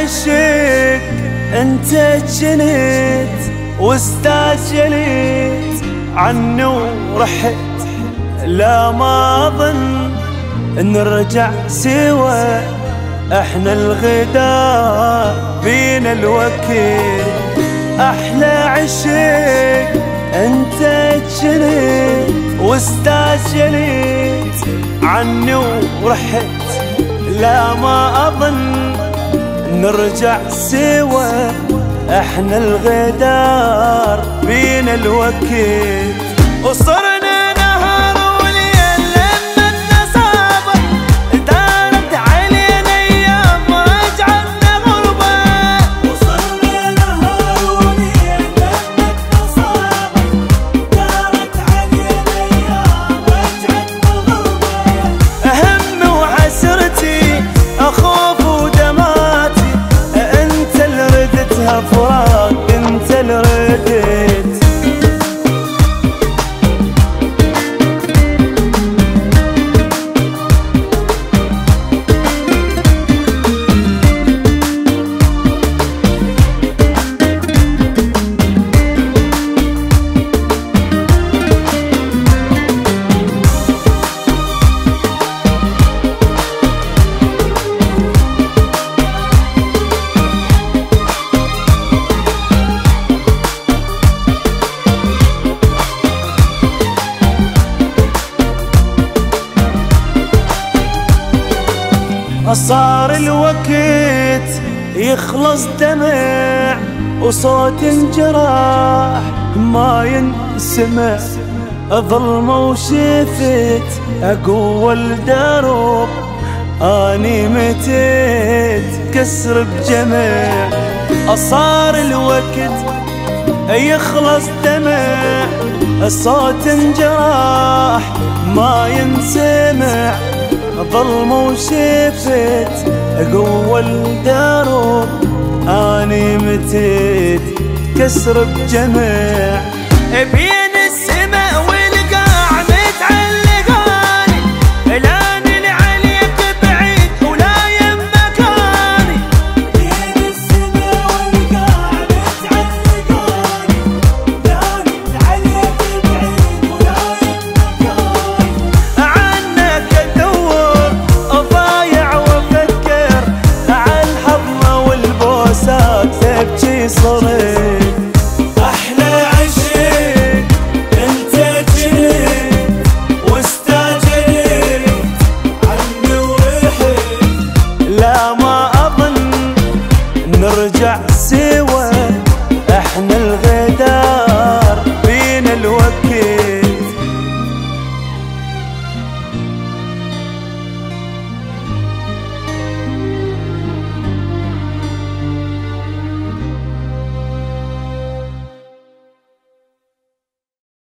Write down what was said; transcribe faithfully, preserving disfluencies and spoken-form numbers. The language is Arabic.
عشق انت جنيت واستعجلت عني ورحت، لا ما اظن نرجع سوا، احنا الغدا بينا الوكيل. احلى عشق انت جنيت واستعجلت عني ورحت، لا ما اظن نرجع سوا، احنا الغدار بينا الوكيل. وصرنا نهار وليل لما النصابة دارت علينا ايام ورجعتنا غربة. وصرنا نهار وليل لما النصابة دارت علينا ايام ورجعتنا غربة. هم وحسرتي اخوف ودماتي انت اللي ردتها فراق، انت اللي ردت. صار الوقت يخلص دمع وصوت انجراح ما ينسمع، ظلمة وشفت اقوى الدروب اني متيت كسر بجمع. صار الوقت يخلص دمع الصوت انجراح ما ينسمع، ظلمة وشفت قوة الدروب اني متيت كسر بجمع.